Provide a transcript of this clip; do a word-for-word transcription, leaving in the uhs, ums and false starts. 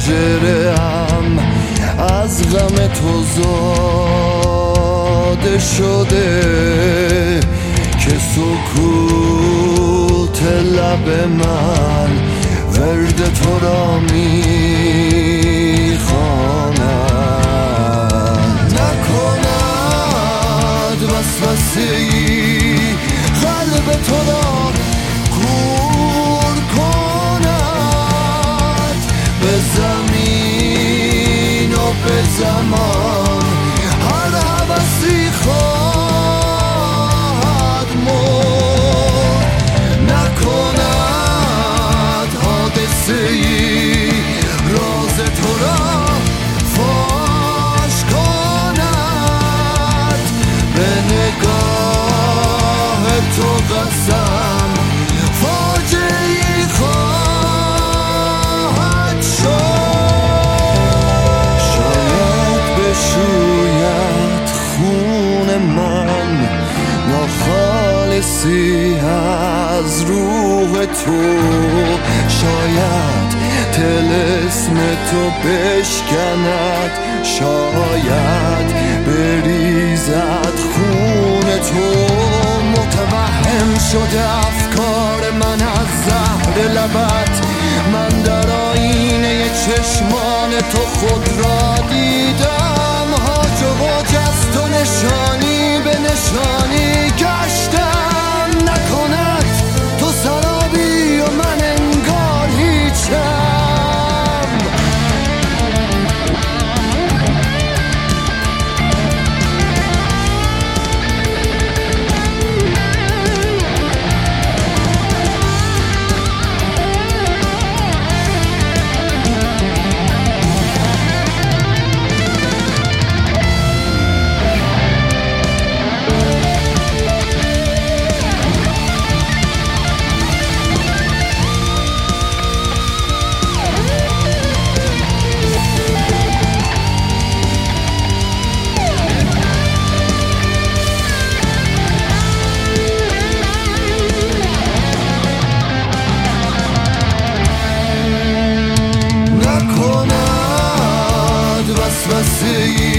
پنجره‌ام از غم تو زاده شده که سکوت لب من ورد تو را میخواند. نکند وسوسه‌ای قلب تو را کور کند، به زمین و به زمان هر هوسی خواهد مرد. نکند حادثه‌ای راز تو را فاش کند، به نگاه تو قسم فاجعه‌ای خواهد شد. شاید بشوید خون من ناخالصی از روح تو، شاید طلسم تو بشکند، شاید بریزد خون تو. متوهم شده افکار من از زهر لبت، من در آینه چشمان تو خود را دیدم، هاج و واج از تو نشانی به نشانی گشتم. نکند تو سرابی و من انگار هیچم. وسوسه‌ای